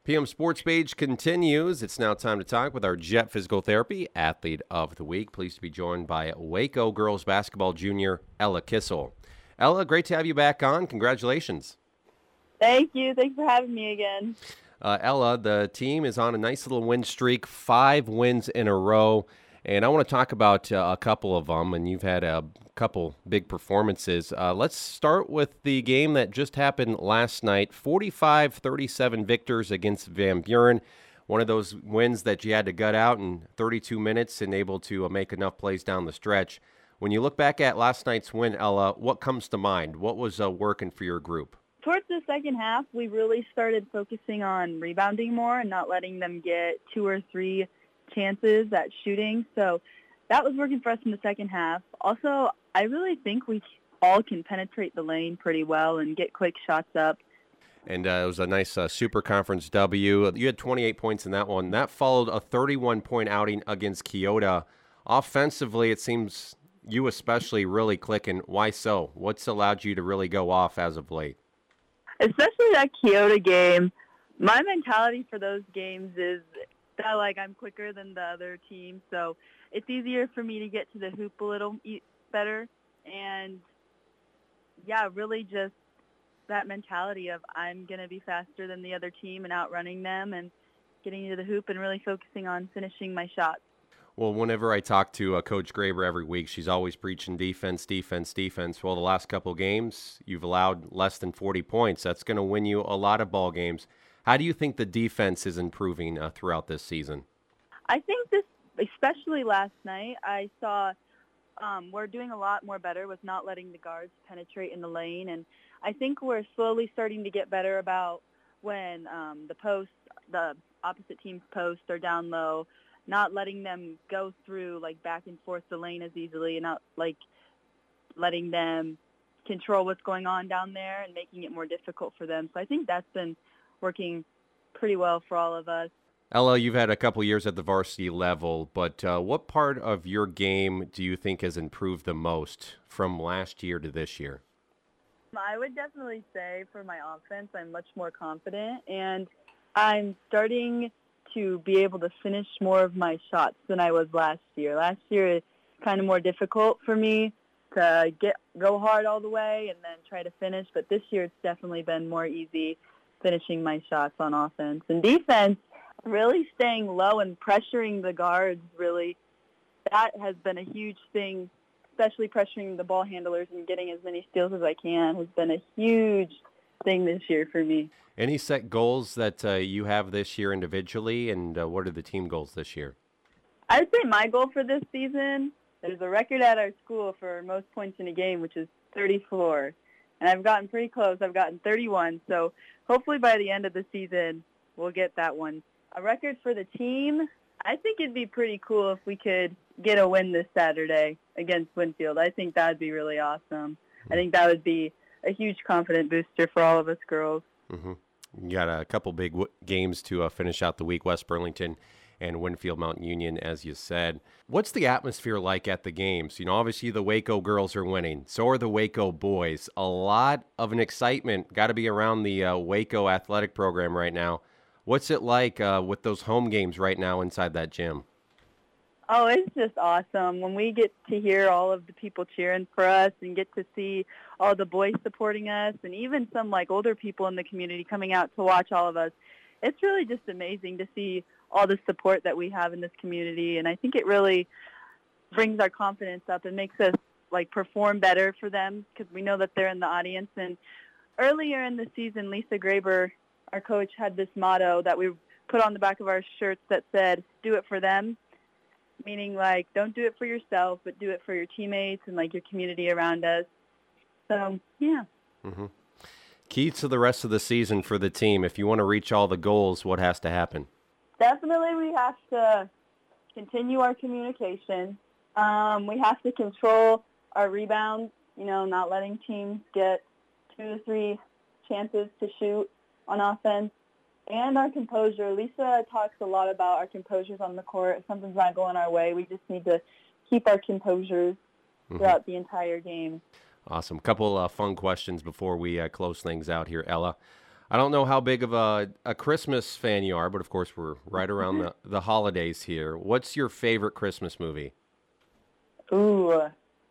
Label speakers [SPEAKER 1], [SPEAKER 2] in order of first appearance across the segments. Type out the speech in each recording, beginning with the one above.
[SPEAKER 1] PM Sports Page continues. It's now time to talk with our Jet Physical Therapy Athlete of the Week. Pleased to be joined by Waco girls basketball junior Ella Kissel. Ella, great to have you back on. Congratulations.
[SPEAKER 2] Thank you. Thanks for having me again.
[SPEAKER 1] Ella, the team is on a nice little win streak, 5 wins in a row. And I want to talk about a couple of them, and you've had a couple big performances. Let's start with the game that just happened last night, 45-37 victors against Van Buren. One of those wins that you had to gut out in 32 minutes and able to make enough plays down the stretch. When you look back at last night's win, Ella, what comes to mind? What was working for your group?
[SPEAKER 2] Towards the second half, we really started focusing on rebounding more and not letting them get 2 or 3 chances at shooting. So that was working for us in the second half. Also, I really think we all can penetrate the lane pretty well and get quick shots up.
[SPEAKER 1] And it was a nice Super Conference W. You had 28 points in that one. That followed a 31-point outing against Keota. Offensively, it seems you especially really clicking. Why so? What's allowed you to really go off as of late?
[SPEAKER 2] Especially that Keota game. My mentality for those games is that, I'm quicker than the other team, so it's easier for me to get to the hoop a little better. And, really just that mentality of I'm going to be faster than the other team and outrunning them and getting to the hoop and really focusing on finishing my shots.
[SPEAKER 1] Well, whenever I talk to Coach Graber every week, she's always preaching defense, defense, defense. Well, the last couple games, you've allowed less than 40 points. That's going to win you a lot of ball games. How do you think the defense is improving throughout this season?
[SPEAKER 2] I think especially last night, I saw we're doing a lot more better with not letting the guards penetrate in the lane. And I think we're slowly starting to get better about when the opposite team's posts are down low, not letting them go through back and forth the lane as easily and not letting them control what's going on down there and making it more difficult for them. So I think that's been working pretty well for all of us.
[SPEAKER 1] Ella, you've had a couple years at the varsity level, but what part of your game do you think has improved the most from last year to this year?
[SPEAKER 2] I would definitely say for my offense, I'm much more confident, and I'm starting to be able to finish more of my shots than I was last year. Last year, it's kind of more difficult for me to go hard all the way and then try to finish, but this year it's definitely been more easy finishing my shots on offense. And defense, really staying low and pressuring the guards, really, that has been a huge thing, especially pressuring the ball handlers and getting as many steals as I can has been a huge thing this year for me.
[SPEAKER 1] Any set goals that you have this year individually, and what are the team goals this year?
[SPEAKER 2] I'd say my goal for this season, there's a record at our school for most points in a game, which is 34. And I've gotten pretty close. I've gotten 31. So hopefully by the end of the season, we'll get that one. A record for the team, I think it'd be pretty cool if we could get a win this Saturday against Winfield. I think that would be really awesome. I think that would be a huge confidence booster for all of us girls.
[SPEAKER 1] Mm-hmm. You got a couple big games to finish out the week, West Burlington and Winfield Mountain Union, as you said. What's the atmosphere like at the games? Obviously the Waco girls are winning. So are the Waco boys. A lot of an excitement got to be around the Waco athletic program right now. What's it like with those home games right now inside that gym?
[SPEAKER 2] Oh, it's just awesome when we get to hear all of the people cheering for us and get to see all the boys supporting us and even some older people in the community coming out to watch all of us. It's really just amazing to see all the support that we have in this community, and I think it really brings our confidence up and makes us perform better for them because we know that they're in the audience. And earlier in the season, Lisa Graber, our coach, had this motto that we put on the back of our shirts that said, "Do it for them," meaning don't do it for yourself, but do it for your teammates and your community around us. So, yeah.
[SPEAKER 1] Mm-hmm. Key to the rest of the season for the team, if you want to reach all the goals, what has to happen?
[SPEAKER 2] Definitely we have to continue our communication. We have to control our rebounds, not letting teams get 2 to 3 chances to shoot on offense. And our composure. Lisa talks a lot about our composures on the court. If something's not going our way, we just need to keep our composures throughout the entire game.
[SPEAKER 1] Awesome. Couple fun questions before we close things out here, Ella. I don't know how big of a Christmas fan you are, but of course we're right around the holidays here. What's your favorite Christmas movie?
[SPEAKER 2] Ooh.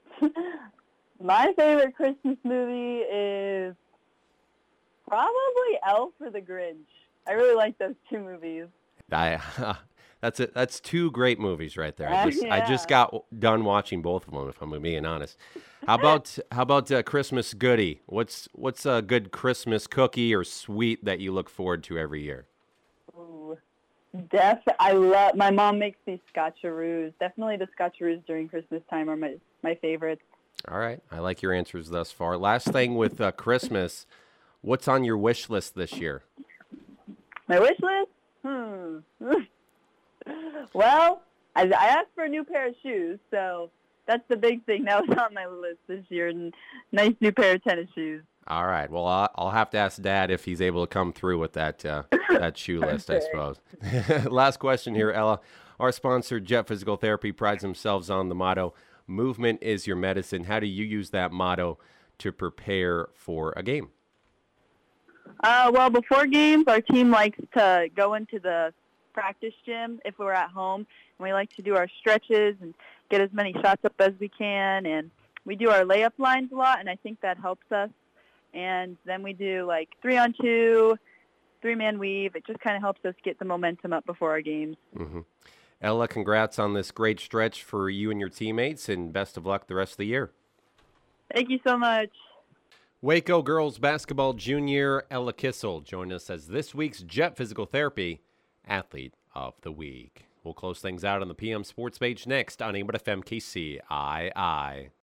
[SPEAKER 2] My favorite Christmas movie is probably Elf or The Grinch. I really like those two movies.
[SPEAKER 1] I that's it. That's two great movies right there. I just
[SPEAKER 2] Yeah.
[SPEAKER 1] got done watching both of them. If I'm being honest, how about Christmas goodie? What's a good Christmas cookie or sweet that you look forward to every year?
[SPEAKER 2] Ooh. My mom makes these scotcheroos. Definitely the scotcheroos during Christmas time are my favorites.
[SPEAKER 1] All right, I like your answers thus far. Last thing with Christmas, what's on your wish list this year?
[SPEAKER 2] My wish list? Well, I asked for a new pair of shoes, so that's the big thing that was on my list this year. And nice new pair of tennis shoes.
[SPEAKER 1] All right. Well, I'll have to ask Dad if he's able to come through with that shoe list, I suppose. Last question here, Ella. Our sponsor, Jet Physical Therapy, prides themselves on the motto, "Movement is your medicine." How do you use that motto to prepare for a game?
[SPEAKER 2] Well, before games, our team likes to go into the practice gym if we're at home, and we like to do our stretches and get as many shots up as we can, and we do our layup lines a lot, and I think that helps us. And then we do like 3-on-2, three-man weave. It just kind of helps us get the momentum up before our games.
[SPEAKER 1] Mm-hmm. Ella, congrats on this great stretch for you and your teammates, and best of luck the rest of the year.
[SPEAKER 2] Thank you so much.
[SPEAKER 1] Waco girls basketball junior Ella Kissel joined us as this week's Jet Physical Therapy Athlete of the Week. We'll close things out on the PM Sports page next on AIM FM KCII.